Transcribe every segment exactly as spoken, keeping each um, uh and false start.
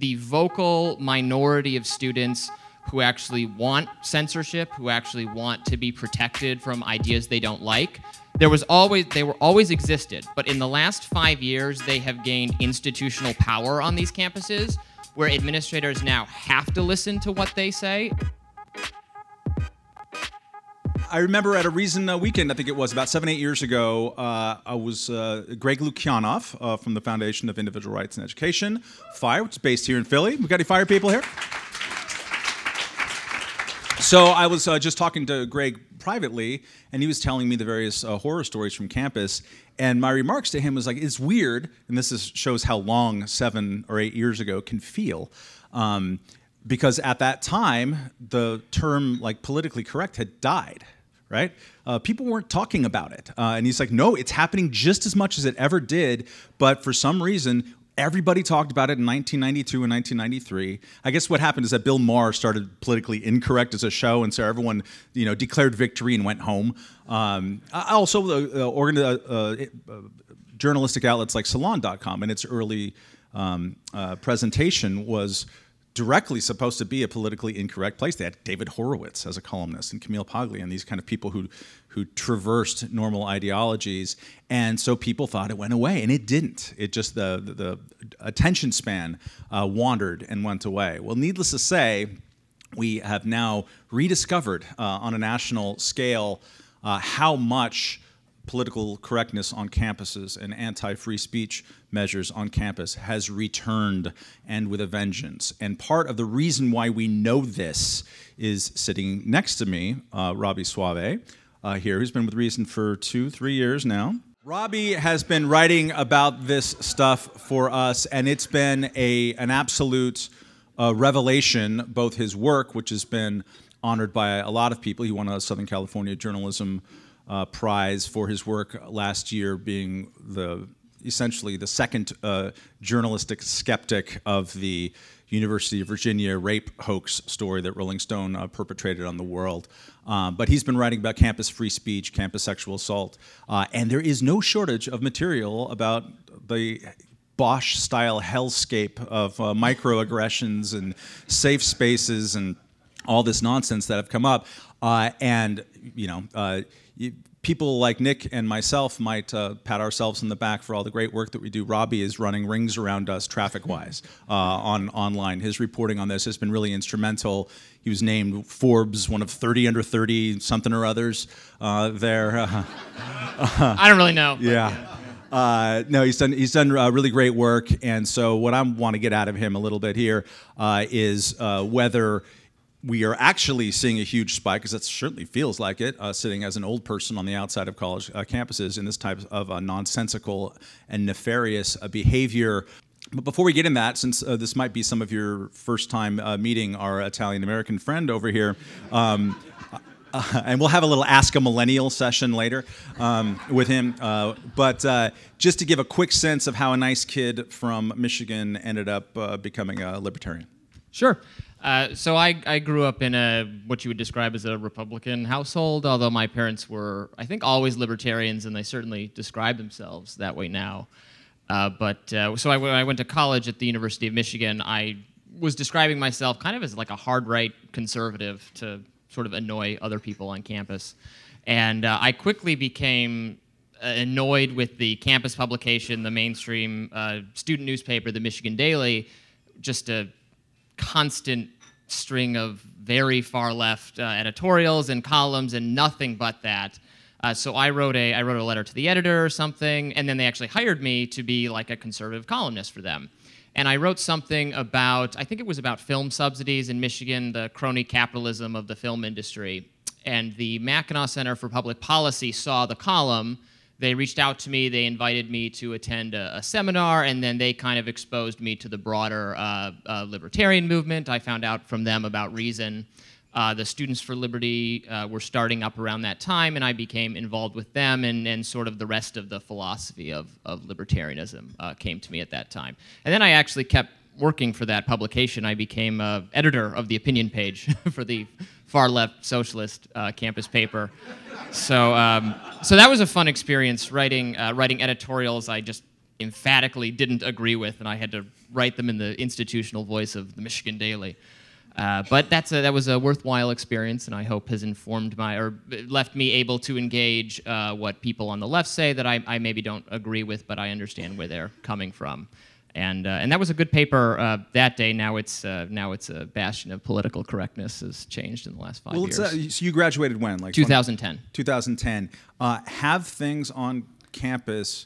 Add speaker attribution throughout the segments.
Speaker 1: the vocal minority of students who actually want censorship, who actually want to be protected from ideas they don't like, there was always they were always existed. But in the last five years, they have gained institutional power on these campuses, where administrators now have to listen to what they say.
Speaker 2: I remember at a Reason uh, weekend, I think it was about seven, eight years ago, uh, I was uh, Greg Lukianoff uh, from the Foundation of Individual Rights in Education, FIRE, which is based here in Philly. We got any FIRE people here? So I was uh, just talking to Greg privately, and he was telling me the various uh, horror stories from campus. And my remarks to him was like, it's weird, and this is, shows how long seven or eight years ago can feel, um, because at that time, the term like politically correct had died. Right? Uh, people weren't talking about it. Uh, and he's like, no, it's happening just as much as it ever did, but for some reason, everybody talked about it in nineteen ninety-two and nineteen ninety-three. I guess what happened is that Bill Maher started Politically Incorrect as a show, and so everyone, you know, declared victory and went home. Um, also, the uh, organ- uh, uh, journalistic outlets like Salon dot com in its early um, uh, presentation was directly supposed to be a politically incorrect place. They had David Horowitz as a columnist and Camille Paglia and these kind of people who who traversed normal ideologies. And so people thought it went away, and it didn't. It just, the, the, the attention span uh, wandered and went away. Well, needless to say, we have now rediscovered uh, on a national scale uh, how much political correctness on campuses and anti-free speech measures on campus has returned, and with a vengeance. And part of the reason why we know this is sitting next to me, uh, Robby Soave, uh, here, who's been with Reason for two, three years now. Robby has been writing about this stuff for us, and it's been a an absolute uh, revelation, both his work, which has been honored by a lot of people. He won a Southern California Journalism Uh, prize for his work last year, being the essentially the second uh, journalistic skeptic of the University of Virginia rape hoax story that Rolling Stone uh, perpetrated on the world. Um, but he's been writing about campus free speech, campus sexual assault, uh, and there is no shortage of material about the Bosch-style hellscape of uh, microaggressions and safe spaces and all this nonsense that have come up. Uh, and, you know, uh, you, people like Nick and myself might uh, pat ourselves in the back for all the great work that we do. Robby is running rings around us traffic-wise uh, on online. His reporting on this has been really instrumental. He was named Forbes one of thirty under thirty something or others uh, there. Uh,
Speaker 1: I don't really know.
Speaker 2: Yeah. Uh, no, he's done he's done uh, really great work. And so what I want to get out of him a little bit here uh, is uh, whether we are actually seeing a huge spike, because that certainly feels like it, uh, sitting as an old person on the outside of college uh, campuses in this type of uh, nonsensical and nefarious uh, behavior. But before we get in that, since uh, this might be some of your first time uh, meeting our Italian-American friend over here, um, uh, and we'll have a little Ask a Millennial session later um, with him. Uh, but uh, just to give a quick sense of how a nice kid from Michigan ended up uh, becoming a libertarian.
Speaker 1: Sure. Uh, so I, I grew up in a what you would describe as a Republican household, although my parents were, I think, always libertarians, and they certainly describe themselves that way now. Uh, but uh, so I, when I went to college at the University of Michigan, I was describing myself kind of as like a hard-right conservative to sort of annoy other people on campus. And uh, I quickly became annoyed with the campus publication, the mainstream uh, student newspaper, the Michigan Daily, just a constant string of very far left uh, editorials and columns and nothing but that. Uh, so I wrote a I wrote a letter to the editor or something, and then they actually hired me to be like a conservative columnist for them. And I wrote something about, I think it was about film subsidies in Michigan, the crony capitalism of the film industry. And the Mackinac Center for Public Policy saw the column. They reached out to me, they invited me to attend a, a seminar, and then they kind of exposed me to the broader uh, uh, libertarian movement. I found out from them about Reason. Uh, the Students for Liberty uh, were starting up around that time, and I became involved with them, and, and sort of the rest of the philosophy of, of libertarianism uh, came to me at that time. And then I actually kept working for that publication. I became uh, editor of the opinion page for the far-left socialist uh, campus paper. So, um, so that was a fun experience, writing uh, writing editorials. I just emphatically didn't agree with, and I had to write them in the institutional voice of the Michigan Daily. Uh, but that's a, that was a worthwhile experience, and I hope has informed my, or left me able to engage uh, what people on the left say that I, I maybe don't agree with, but I understand where they're coming from. And uh, and that was a good paper uh, that day. Now it's uh, now it's a bastion of political correctness has changed in the last five
Speaker 2: well,
Speaker 1: years.
Speaker 2: Uh, so you graduated when? Like
Speaker 1: twenty ten.
Speaker 2: twenty ten. Uh, have things on campus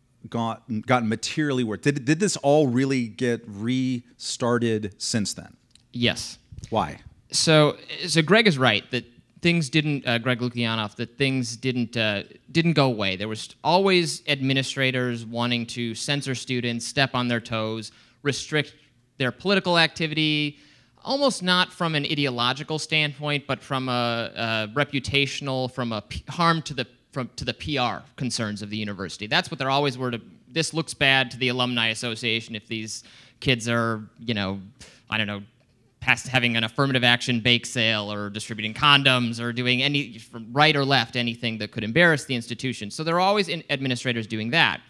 Speaker 2: got gotten materially worse? Did did this all really get restarted since then?
Speaker 1: Yes.
Speaker 2: Why?
Speaker 1: So so Greg is right that things didn't, uh, Greg Lukianoff, that things didn't uh, didn't go away. There was always administrators wanting to censor students, step on their toes, restrict their political activity, almost not from an ideological standpoint, but from a, a reputational, from a p- harm to the from to the P R concerns of the university. That's what they're always were to. This looks bad to the alumni association if these kids are, you know, I don't know, past having an affirmative action bake sale or distributing condoms or doing any, from right or left, anything that could embarrass the institution. So there are always in administrators doing that.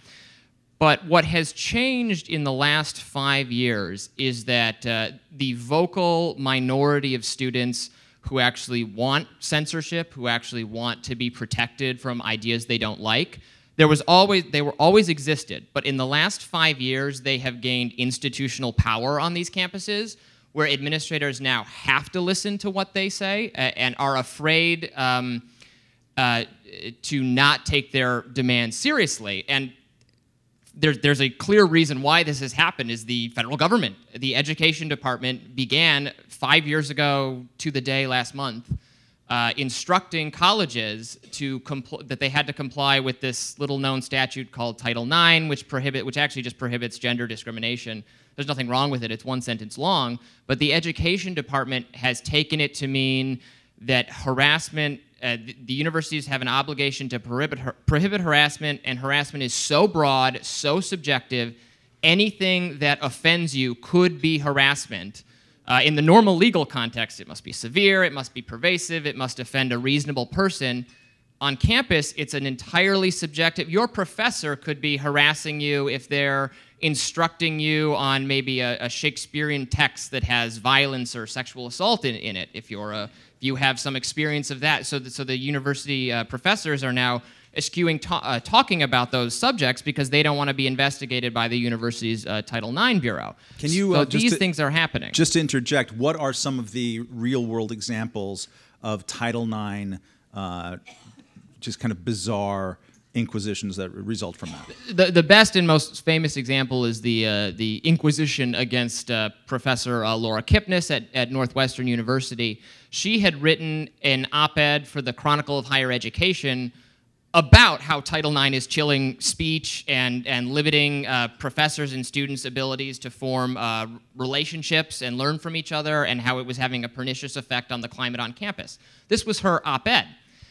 Speaker 1: But what has changed in the last five years is that uh, the vocal minority of students who actually want censorship, who actually want to be protected from ideas they don't like, there was always, they were always existed. But in the last five years, they have gained institutional power on these campuses, where administrators now have to listen to what they say uh, and are afraid um, uh, to not take their demands seriously. And there, there's a clear reason why this has happened is the federal government. The education department began five years ago to the day last month uh, instructing colleges to compl- that they had to comply with this little-known statute called Title nine, which prohibit, which actually just prohibits gender discrimination. There's nothing wrong with it. It's one sentence long. But the education department has taken it to mean that harassment, uh, the, the universities have an obligation to prohibit, prohibit harassment, and harassment is so broad, so subjective, anything that offends you could be harassment. Uh, in the normal legal context, it must be severe, it must be pervasive, it must offend a reasonable person. On campus, it's an entirely subjective. Your professor could be harassing you if they're instructing you on maybe a, a Shakespearean text that has violence or sexual assault in, in it, if you're a, if you have some experience of that. So, the, so the university uh, professors are now eschewing ta- uh, talking about those subjects because they don't want to be investigated by the university's uh, Title nine bureau.
Speaker 2: Can you,
Speaker 1: so
Speaker 2: uh, just
Speaker 1: these
Speaker 2: to,
Speaker 1: things are happening.
Speaker 2: Just to interject, what are some of the real-world examples of Title nine, uh, just kind of bizarre inquisitions that result from that?
Speaker 1: The, the best and most famous example is the uh, the inquisition against uh, Professor uh, Laura Kipnis at, at Northwestern University. She had written an op-ed for the Chronicle of Higher Education about how Title nine is chilling speech and, and limiting uh, professors and students' abilities to form uh, relationships and learn from each other, and how it was having a pernicious effect on the climate on campus. This was her op-ed.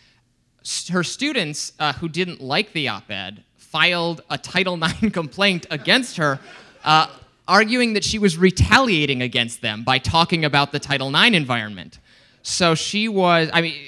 Speaker 1: Her students uh, who didn't like the op-ed filed a Title nine complaint against her, uh, arguing that she was retaliating against them by talking about the Title nine environment. So she was, I mean,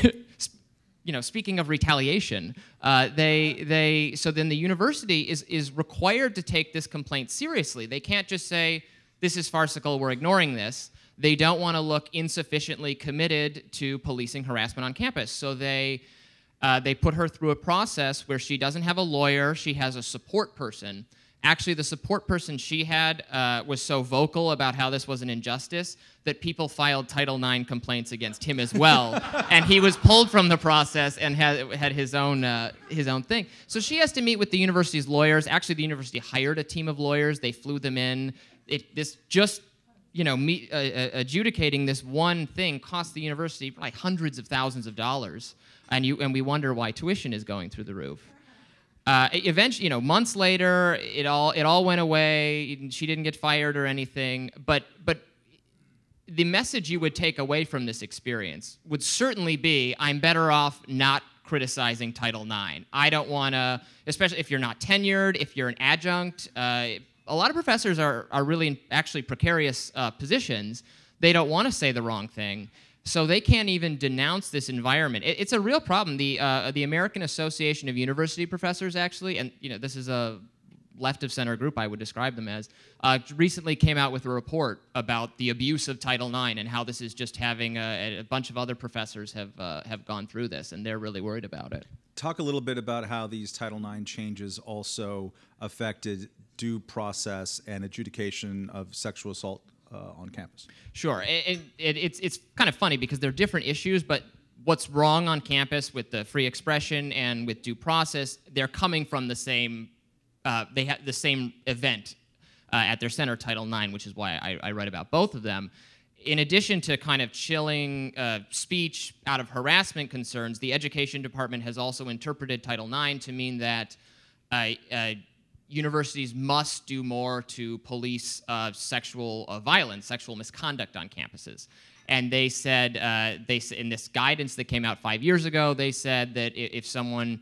Speaker 1: you know, speaking of retaliation, uh, they, they, so then the university is, is required to take this complaint seriously. They can't just say, this is farcical, we're ignoring this. They don't want to look insufficiently committed to policing harassment on campus. So they, Uh, they put her through a process where she doesn't have a lawyer, she has a support person. Actually, the support person she had uh, was so vocal about how this was an injustice that people filed Title nine complaints against him as well. And he was pulled from the process and had, had his own uh, his own thing. So she has to meet with the university's lawyers. Actually, the university hired a team of lawyers. They flew them in. It, this just, you know, me, uh, uh, adjudicating this one thing cost the university like hundreds of thousands of dollars. And you and we wonder why tuition is going through the roof. Uh, eventually, you know, months later, it all it all went away. She didn't get fired or anything. But but the message you would take away from this experience would certainly be, I'm better off not criticizing Title nine. I don't want to, especially if you're not tenured, if you're an adjunct. Uh, a lot of professors are are really in actually precarious uh, positions. They don't want to say the wrong thing. So they can't even denounce this environment. It, it's a real problem. The uh, the American Association of University Professors, actually, and you know this is a left of center group, I would describe them as, uh, recently came out with a report about the abuse of Title nine and how this is just having a, a bunch of other professors have uh, have gone through this, and they're really worried about it.
Speaker 2: Talk a little bit about how these Title nine changes also affected due process and adjudication of sexual assault uh, on campus.
Speaker 1: Sure. It, it, it's, it's kind of funny because they're different issues, but what's wrong on campus with the free expression and with due process, they're coming from the same, uh, they have the same event uh, at their center, Title nine, which is why I, I write about both of them. In addition to kind of chilling uh, speech out of harassment concerns, the Education Department has also interpreted Title nine to mean that uh, uh, universities must do more to police uh, sexual uh, violence, sexual misconduct on campuses. And they said, uh, they in this guidance that came out five years ago, they said that if someone,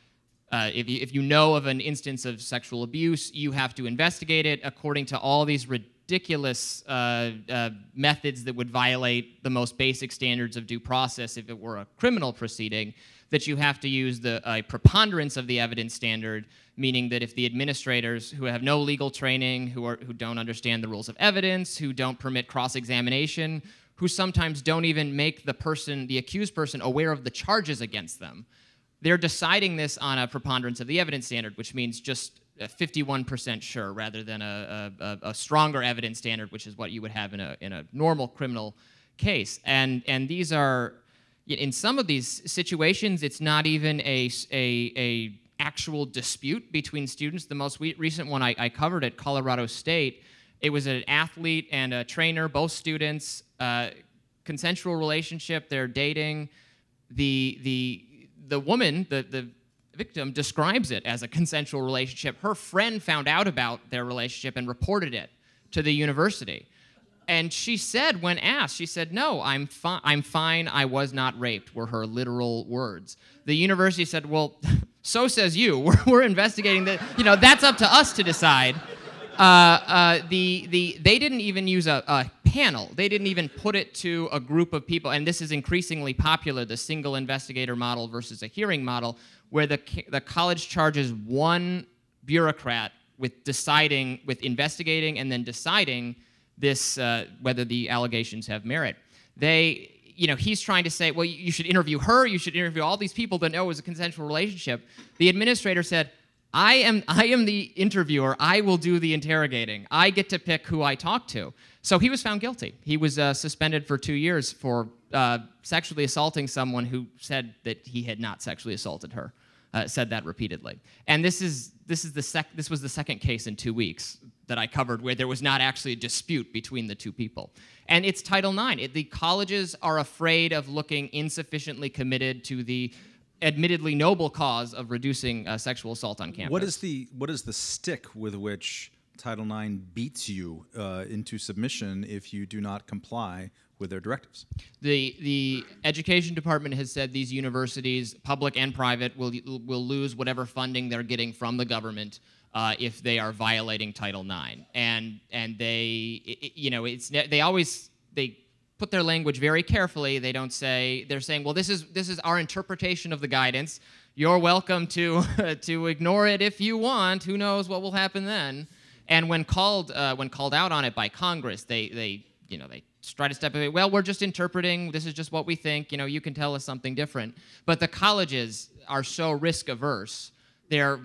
Speaker 1: uh, if, you, if you know of an instance of sexual abuse, you have to investigate it according to all these ridiculous uh, uh, methods that would violate the most basic standards of due process if it were a criminal proceeding, that you have to use the uh, preponderance of the evidence standard, meaning that if the administrators who have no legal training, who, are, who don't understand the rules of evidence, who don't permit cross-examination, who sometimes don't even make the person, the accused person, aware of the charges against them, they're deciding this on a preponderance of the evidence standard, which means just fifty-one percent sure rather than a, a, a stronger evidence standard, which is what you would have in a, in a normal criminal case. And, and these are, in some of these situations, it's not even a, a, a actual dispute between students. The most recent one I, I covered at Colorado State, it was an athlete and a trainer, both students, uh, consensual relationship, they're dating. The, the, the woman, the, the victim, describes it as a consensual relationship. Her friend found out about their relationship and reported it to the university. And she said, when asked, she said, no, I'm, fi- I'm fine, I was not raped, were her literal words. The university said, well, so says you. We're, we're investigating that. You know, that's up to us to decide. Uh, uh, the, the, they didn't even use a, a panel. They didn't even put it to a group of people, and this is increasingly popular, the single investigator model versus a hearing model, where the, the college charges one bureaucrat with deciding, with investigating and then deciding this, uh, whether the allegations have merit. They, you know, he's trying to say, well, you should interview her, you should interview all these people that know it was a consensual relationship. The administrator said, I am, I am the interviewer. I will do the interrogating. I get to pick who I talk to. So he was found guilty. He was uh, suspended for two years for uh, sexually assaulting someone who said that he had not sexually assaulted her. Uh, said that repeatedly. And this is this is the sec- this was the second case in two weeks that I covered where there was not actually a dispute between the two people. And it's Title nine. It, the colleges are afraid of looking insufficiently committed to the admittedly noble cause of reducing uh, sexual assault on campus.
Speaker 2: What is the what is the stick with which Title nine beats you uh, into submission if you do not comply with their directives?
Speaker 1: The the Education Department has said these universities, public and private, will will lose whatever funding they're getting from the government uh, if they are violating Title nine. And and they it, you know it's they always they. put their language very carefully. They don't say, they're saying, well, this is this is our interpretation of the guidance. You're welcome to to ignore it if you want. Who knows what will happen then? And when called uh, when called out on it by Congress, they they you know they try to step away. Well, we're just interpreting. This is just what we think. You know, you can tell us something different. But the colleges are so risk averse. They're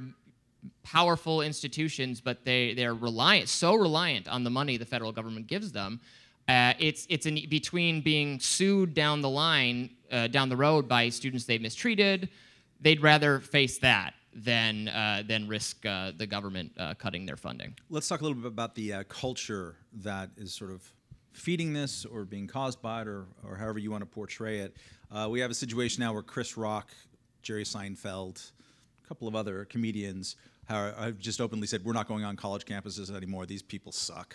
Speaker 1: powerful institutions, but they they're reliant so reliant on the money the federal government gives them. Uh, it's it's in between being sued down the line, uh, down the road by students they've mistreated. They'd rather face that than uh, than risk uh, the government uh, cutting their funding.
Speaker 2: Let's talk a little bit about the uh, culture that is sort of feeding this or being caused by it, or, or however you want to portray it. Uh, we have a situation now where Chris Rock, Jerry Seinfeld, a couple of other comedians have just openly said, we're not going on college campuses anymore. These people suck.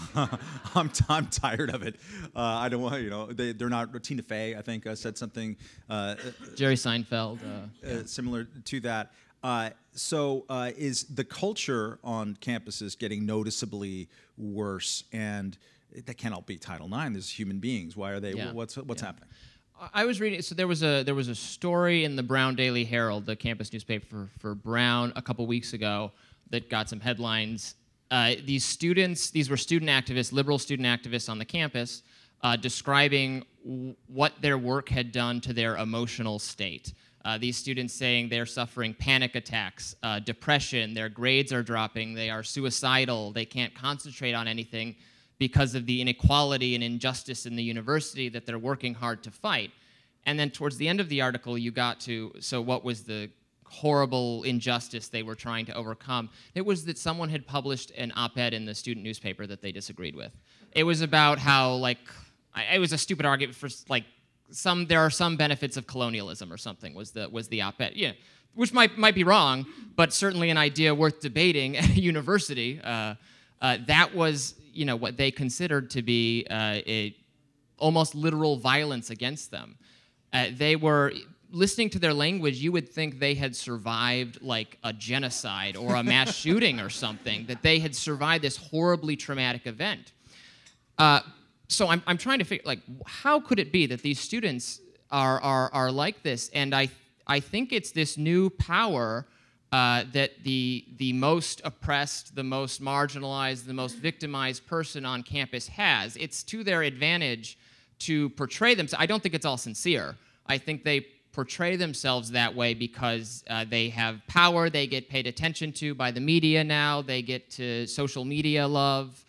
Speaker 2: I'm, t- I'm tired of it. Uh, I don't want, you know, they, they're not, Tina Fey, I think, uh, said something. Uh,
Speaker 1: Jerry Seinfeld. Uh,
Speaker 2: yeah. uh, similar to that. Uh, so uh, is the culture on campuses getting noticeably worse? And that can't all be Title nine. There's human beings. Why are they,
Speaker 1: yeah.
Speaker 2: what's, what's
Speaker 1: yeah.
Speaker 2: happening?
Speaker 1: I was reading, so there was a there was a story in the Brown Daily Herald, the campus newspaper for, for Brown, a couple weeks ago, that got some headlines. Uh, these students, these were student activists, liberal student activists on the campus, uh, describing w- what their work had done to their emotional state. Uh, these students saying they're suffering panic attacks, uh, depression, their grades are dropping, they are suicidal, they can't concentrate on anything because of the inequality and injustice in the university that they're working hard to fight. And then towards the end of the article, you got to, so what was the horrible injustice they were trying to overcome? It was that someone had published an op-ed in the student newspaper that they disagreed with. It was about how, like, I, it was a stupid argument for, like, some, there are some benefits of colonialism or something was the, was the op-ed. Yeah, which might, might be wrong, but certainly an idea worth debating at a university. Uh, uh, that was, you know, what they considered to be uh, a almost literal violence against them. Uh, they were, listening to their language, you would think they had survived like a genocide or a mass shooting or something, that they had survived this horribly traumatic event. Uh, so I'm, I'm trying to figure, like, how could it be that these students are, are, are like this? And I, I think it's this new power uh, that the, the most oppressed, the most marginalized, the most victimized person on campus has. It's to their advantage to portray them. I don't think it's all sincere. I think they portray themselves that way because uh, they have power, they get paid attention to by the media now, they get to social media love,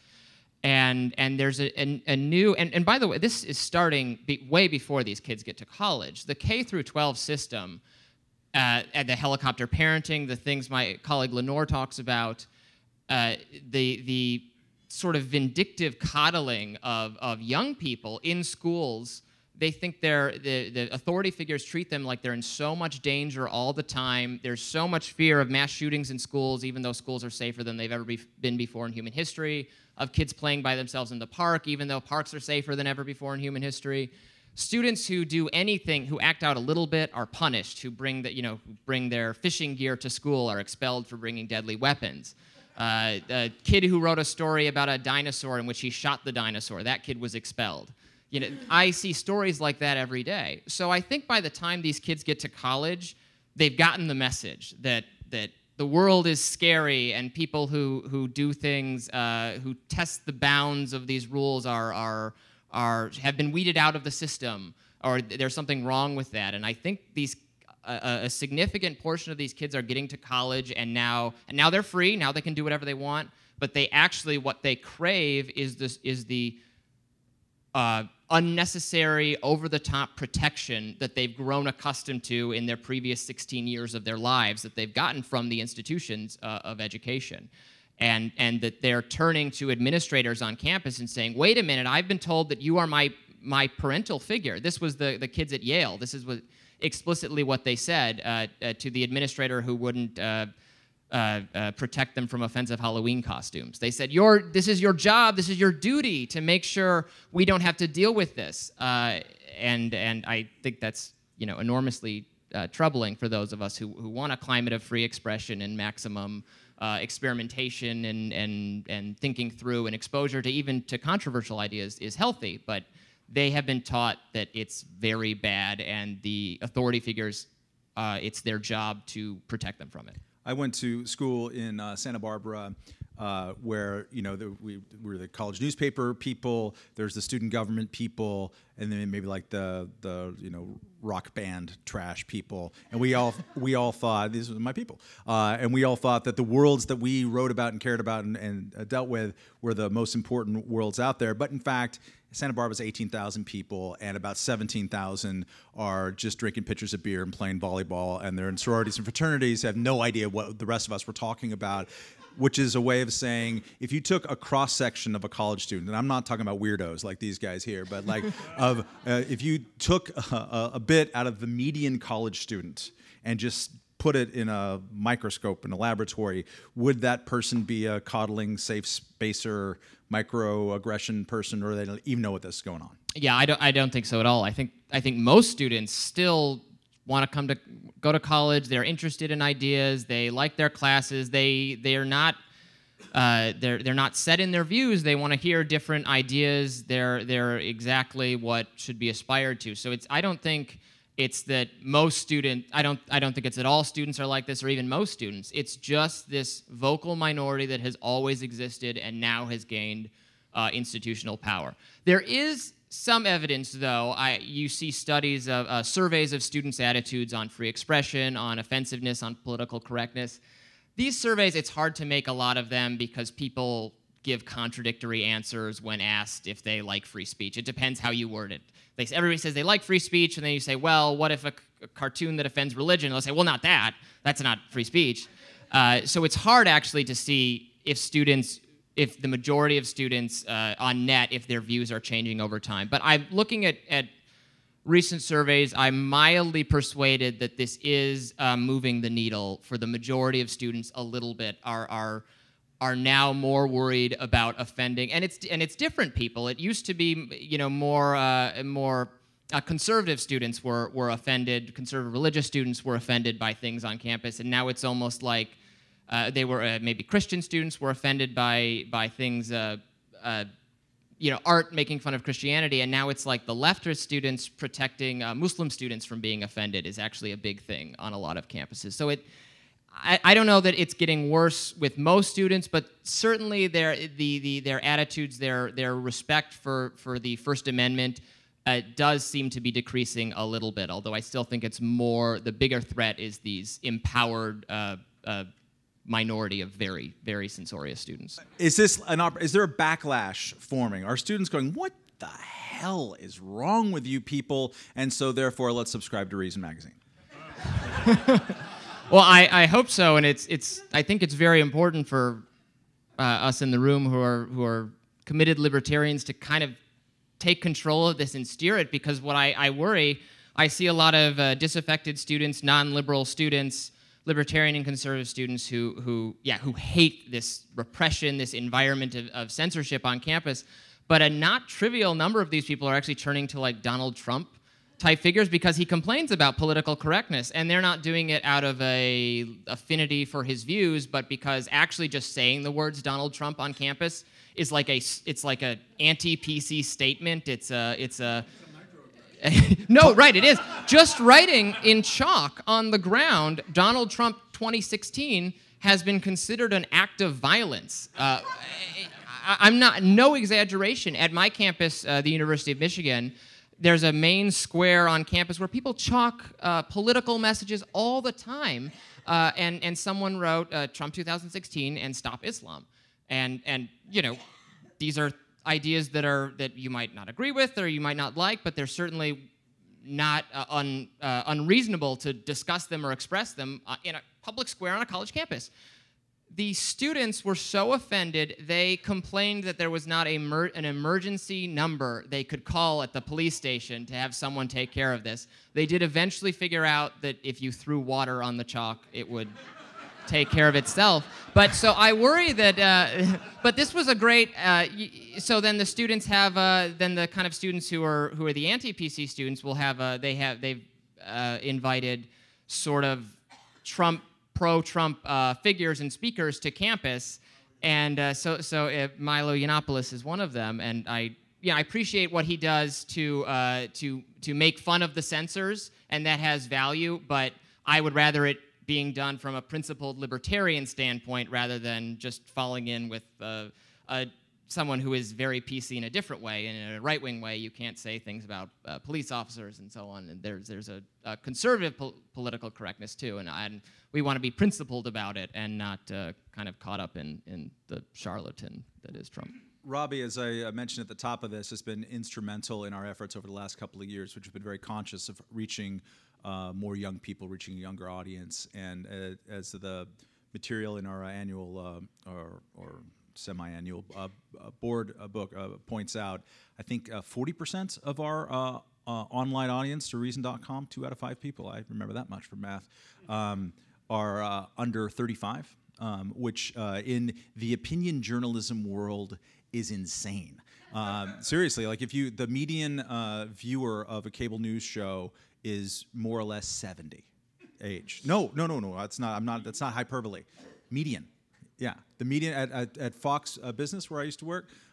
Speaker 1: and and there's a, a, a new, and, and by the way, this is starting be, way before these kids get to college. The K through twelve system, uh, and the helicopter parenting, the things my colleague Lenore talks about, uh, the the sort of vindictive coddling of, of young people in schools. They think they're, the, the authority figures treat them like they're in so much danger all the time. There's so much fear of mass shootings in schools, even though schools are safer than they've ever be, been before in human history, of kids playing by themselves in the park, even though parks are safer than ever before in human history. Students who do anything, who act out a little bit, are punished. Who bring, the, you know, who bring their fishing gear to school are expelled for bringing deadly weapons. Uh, a kid who wrote a story about a dinosaur in which he shot the dinosaur, that kid was expelled. You know, I see stories like that every day. So I think by the time these kids get to college, they've gotten the message that that the world is scary, and people who who do things, uh, who test the bounds of these rules, are are are have been weeded out of the system, or there's something wrong with that. And I think these a, a significant portion of these kids are getting to college, and now and now they're free. Now they can do whatever they want. But they actually, what they crave is this is the uh, unnecessary, over-the-top protection that they've grown accustomed to in their previous sixteen years of their lives, that they've gotten from the institutions uh, of education. And, and that they're turning to administrators on campus and saying, wait a minute, I've been told that you are my, my parental figure. This was the, the kids at Yale. This is what, explicitly what they said uh, uh, to the administrator who wouldn't uh, Uh, uh, protect them from offensive Halloween costumes. They said, "Your, this is your job, this is your duty to make sure we don't have to deal with this." Uh, and and I think that's, you know, enormously uh, troubling for those of us who, who want a climate of free expression and maximum uh, experimentation and, and, and thinking through, and exposure to even to controversial ideas is healthy, but they have been taught that it's very bad, and the authority figures, uh, it's their job to protect them from it.
Speaker 2: I went to school in uh, Santa Barbara, uh, where you know the, we, we were the college newspaper people. There's the student government people, and then maybe like the the you know rock band trash people. And we all we all thought, these were my people, uh, and we all thought that the worlds that we wrote about and cared about and, and uh, dealt with were the most important worlds out there. But in fact, Santa Barbara's eighteen thousand people, and about seventeen thousand are just drinking pitchers of beer and playing volleyball, and they're in sororities and fraternities, have no idea what the rest of us were talking about, which is a way of saying, if you took a cross-section of a college student, and I'm not talking about weirdos like these guys here, but like of uh, if you took a, a bit out of the median college student and just put it in a microscope in a laboratory, would that person be a coddling, safe spacer, microaggression person, or they don't even know what this is going on?
Speaker 1: Yeah, I don't. I don't think so at all. I think. I think most students still want to come to go to college. They're interested in ideas. They like their classes. They they are not. Uh, they're they're not set in their views. They want to hear different ideas. They're they're exactly what should be aspired to. So it's. I don't think It's that most students, I don't, I don't think it's that all students are like this, or even most students. It's just this vocal minority that has always existed and now has gained uh, institutional power. There is some evidence, though. I, you see studies of uh, surveys of students' attitudes on free expression, on offensiveness, on political correctness. These surveys, it's hard to make a lot of them because people give contradictory answers when asked if they like free speech. It depends how you word it. They, everybody says they like free speech, and then you say, well, what if a, a cartoon that offends religion? And they'll say, well, not that. That's not free speech. Uh, so it's hard, actually, to see if students, if the majority of students uh, on net, if their views are changing over time. But I'm looking at, at recent surveys, I'm mildly persuaded that this is uh, moving the needle for the majority of students a little bit, are, are are now more worried about offending, and it's and it's different people. It used to be, you know, more uh, more uh, conservative students were were offended, conservative religious students were offended by things on campus, and now it's almost like uh, they were uh, maybe Christian students were offended by by things, uh, uh, you know, art making fun of Christianity, and now it's like the leftist students protecting uh, Muslim students from being offended is actually a big thing on a lot of campuses. So it. I, I don't know that it's getting worse with most students, but certainly their the, the their attitudes, their their respect for, for the First Amendment uh, does seem to be decreasing a little bit. Although I still think it's more, the bigger threat is these empowered uh, uh, minority of very very censorious students.
Speaker 2: Is this an op- is there a backlash forming? Are students going, what the hell is wrong with you people? And so therefore, let's subscribe to Reason Magazine.
Speaker 1: Well, I, I hope so, and it's it's. I think it's very important for uh, us in the room who are who are committed libertarians to kind of take control of this and steer it. Because what I, I worry, I see a lot of uh, disaffected students, non-liberal students, libertarian and conservative students who who yeah who hate this repression, this environment of, of censorship on campus. But a not trivial number of these people are actually turning to like Donald Trump type figures because he complains about political correctness, and they're not doing it out of a affinity for his views, but because actually just saying the words Donald Trump on campus is like a it's like a anti-P C statement. It's a it's a no, right, it is. Just writing in chalk on the ground Donald Trump twenty sixteen has been considered an act of violence. Uh, I, I'm not no exaggeration. At my campus, uh, the University of Michigan, there's a main square on campus where people chalk uh, political messages all the time, uh, and and someone wrote uh, Trump two thousand sixteen and Stop Islam, and and you know, these are ideas that are that you might not agree with or you might not like, but they're certainly not uh, un, uh, unreasonable to discuss them or express them uh, in a public square on a college campus. The students were so offended, they complained that there was not a mer- an emergency number they could call at the police station to have someone take care of this. They did eventually figure out that if you threw water on the chalk, it would take care of itself. But so I worry that, uh, but this was a great, uh, y- so then the students have, uh, then the kind of students who are who are the anti-P C students will have, uh, they have, they've uh, invited sort of Trump, pro-Trump uh, figures and speakers to campus, and uh, so so uh, Milo Yiannopoulos is one of them, and I yeah I appreciate what he does to uh, to to make fun of the censors, and that has value. But I would rather it being done from a principled libertarian standpoint rather than just falling in with uh, a someone who is very P C in a different way. And in a right-wing way, you can't say things about uh, police officers and so on. And there's there's a, a conservative pol- political correctness too, and, and we want to be principled about it and not uh, kind of caught up in, in the charlatan that is Trump.
Speaker 2: Robbie, as I mentioned at the top of this, has been instrumental in our efforts over the last couple of years, which have been very conscious of reaching uh, more young people, reaching a younger audience. And uh, as the material in our annual uh, or, or semi-annual uh, uh, board uh, book uh, points out, I think uh, forty percent of our uh, uh, online audience to reason dot com, two out of five people, I remember that much from math, um, are uh, under thirty-five, um, which uh, in the opinion journalism world is insane. Um, seriously, like if you, the median uh, viewer of a cable news show is more or less seventy age. No, no, no, no, that's not, I'm not, that's not hyperbole. Median. Yeah, the median at, at, at Fox uh, Business, where I used to work,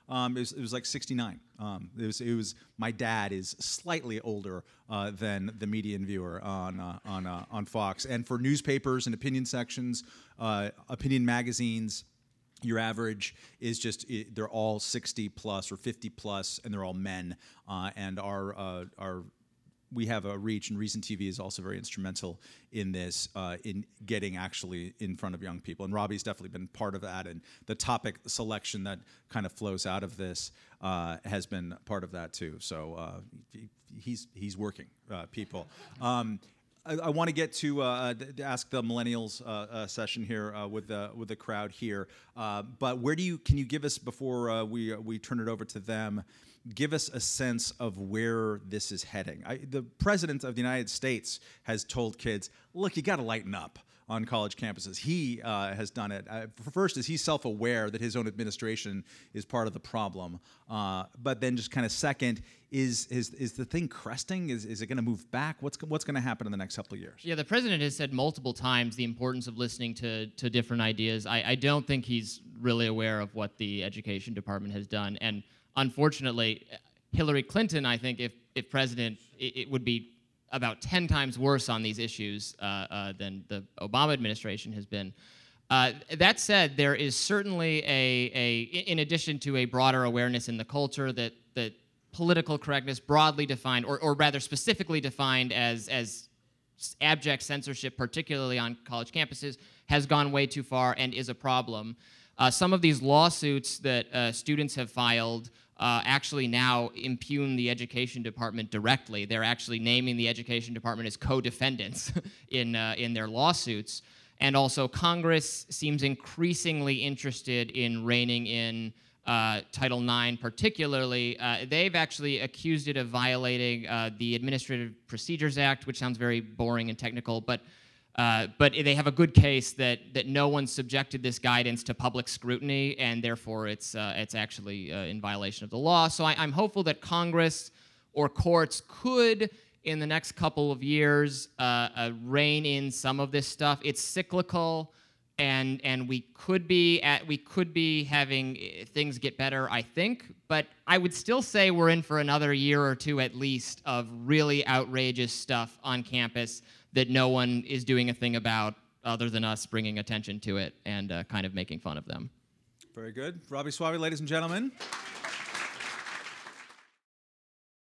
Speaker 2: Um, it, was, it was like sixty-nine. Um, it was. It was. My dad is slightly older uh, than the median viewer on uh, on uh, on Fox. And for newspapers and opinion sections, uh, opinion magazines, your average is just they're all sixty plus or fifty plus, and they're all men. Uh, and our uh, our we have a reach, and Reason T V is also very instrumental in this, uh, in getting actually in front of young people. And Robbie's definitely been part of that, and the topic selection that kind of flows out of this uh, has been part of that too. So uh, he's he's working uh, people. Um, I, I want to get to, uh, to ask the millennials uh, uh, session here uh, with the with the crowd here. Uh, but where do you can you give us before uh, we we turn it over to them? Give us a sense of where this is heading. I, the president of the United States has told kids, "Look, you got to lighten up on college campuses." He uh, has done it. Uh, first, is he's self-aware that his own administration is part of the problem, uh, but then just kind of second, is is is the thing cresting? Is is it going to move back? What's what's going to happen in the next couple of years?
Speaker 1: Yeah, the president has said multiple times the importance of listening to to different ideas. I, I don't think he's really aware of what the education department has done, and unfortunately, Hillary Clinton, I think, if if president, it, it would be about ten times worse on these issues uh, uh, than the Obama administration has been. Uh, that said, there is certainly a, a, in addition to a broader awareness in the culture that that political correctness, broadly defined, or, or rather specifically defined as as abject censorship, particularly on college campuses, has gone way too far and is a problem. Uh, some of these lawsuits that uh, students have filed uh, actually now impugn the education department directly. They're actually naming the education department as co-defendants in uh, in their lawsuits. And also, Congress seems increasingly interested in reining in uh, Title nine, particularly. Uh, they've actually accused it of violating uh, the Administrative Procedures Act, which sounds very boring and technical, but Uh, but they have a good case that that no one subjected this guidance to public scrutiny, and therefore it's uh, it's actually uh, in violation of the law. So I, I'm hopeful that Congress or courts could, in the next couple of years, uh, uh, rein in some of this stuff. It's cyclical, and and we could be at we could be having things get better, I think. But I would still say we're in for another year or two at least of really outrageous stuff on campus that no one is doing a thing about other than us bringing attention to it and uh, kind of making fun of them.
Speaker 2: Very good. Robbie Soave, ladies and gentlemen.